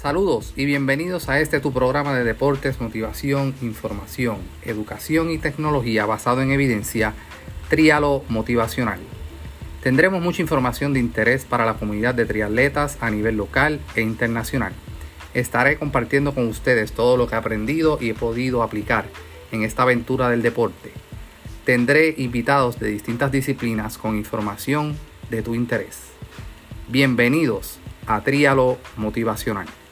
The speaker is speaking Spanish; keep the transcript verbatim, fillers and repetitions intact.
Saludos y bienvenidos a este tu programa de deportes, motivación, información, educación y tecnología basado en evidencia, Trialo Motivacional. Tendremos mucha información de interés para la comunidad de triatletas a nivel local e internacional. Estaré compartiendo con ustedes todo lo que he aprendido y he podido aplicar en esta aventura del deporte. Tendré invitados de distintas disciplinas con información de tu interés. Bienvenidos a Trialo Motivacional.